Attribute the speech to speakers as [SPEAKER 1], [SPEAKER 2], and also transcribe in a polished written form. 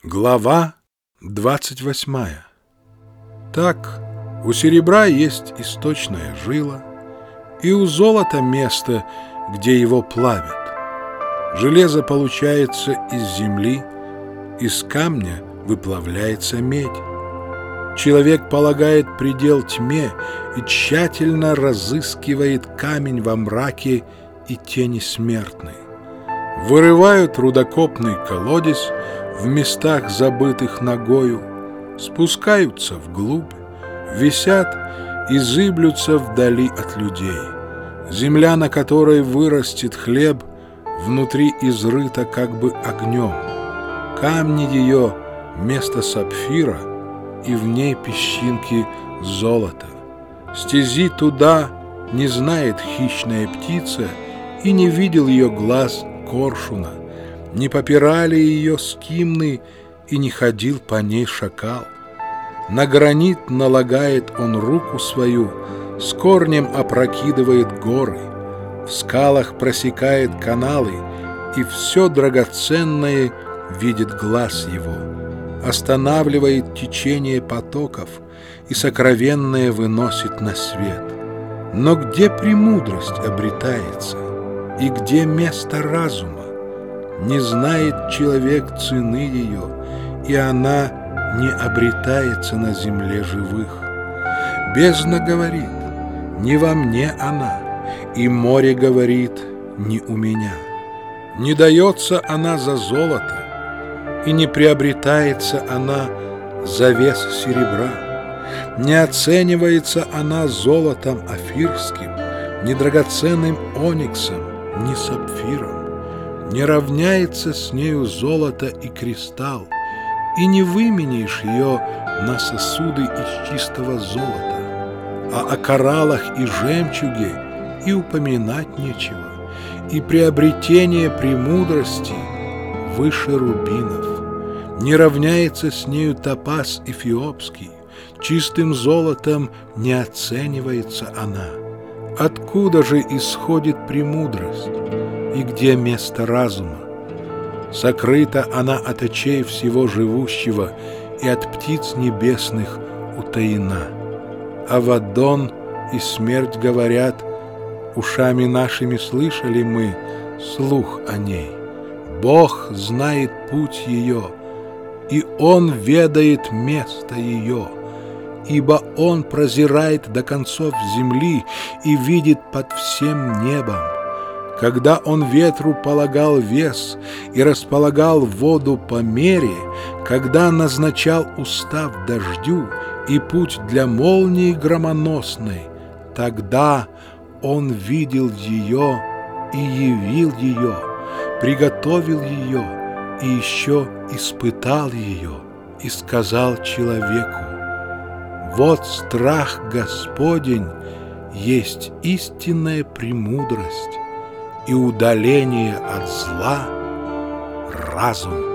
[SPEAKER 1] Глава 28. Так, у серебра есть источная жила, и у золота место, где его плавят. Железо получается из земли, из камня выплавляется медь. Человек полагает предел тьме и тщательно разыскивает камень во мраке и тени смертной. Вырывают рудокопный колодец в местах, забытых ногою, спускаются вглубь, висят и зыблются вдали от людей. Земля, на которой вырастет хлеб, внутри изрыта как бы огнем. Камни ее — место сапфира, и в ней песчинки золота. Стези туда не знает хищная птица, и не видел ее глаз коршуна. Не попирали ее скимны, и не ходил по ней шакал. На гранит налагает он руку свою, с корнем опрокидывает горы, в скалах просекает каналы, и все драгоценное видит глаз его, останавливает течение потоков и сокровенное выносит на свет. Но где премудрость обретается, и где место разума? Не знает человек цены ее, и она не обретается на земле живых. Бездна говорит: не во мне она, и море говорит: не у меня. Не дается она за золото, и не приобретается она за вес серебра. Не оценивается она золотом офирским, ни драгоценным ониксом, ни сапфиром. Не равняется с нею золото и кристалл, и не выменишь ее на сосуды из чистого золота. А о кораллах и жемчуге и упоминать нечего, и приобретение премудрости выше рубинов. Не равняется с нею топаз эфиопский, чистым золотом не оценивается она. Откуда же исходит премудрость, и где место разума? Сокрыта она от очей всего живущего, и от птиц небесных утаена. Авадон и смерть говорят: ушами нашими слышали мы слух о ней. Бог знает путь ее, и Он ведает место ее, ибо Он прозирает до концов земли и видит под всем небом. Когда Он ветру полагал вес и располагал воду по мере, когда назначал устав дождю и путь для молнии громоносной, тогда Он видел ее и явил ее, приготовил ее и еще испытал ее, и сказал человеку: вот страх Господень есть истинная премудрость, и удаление от зла — разум.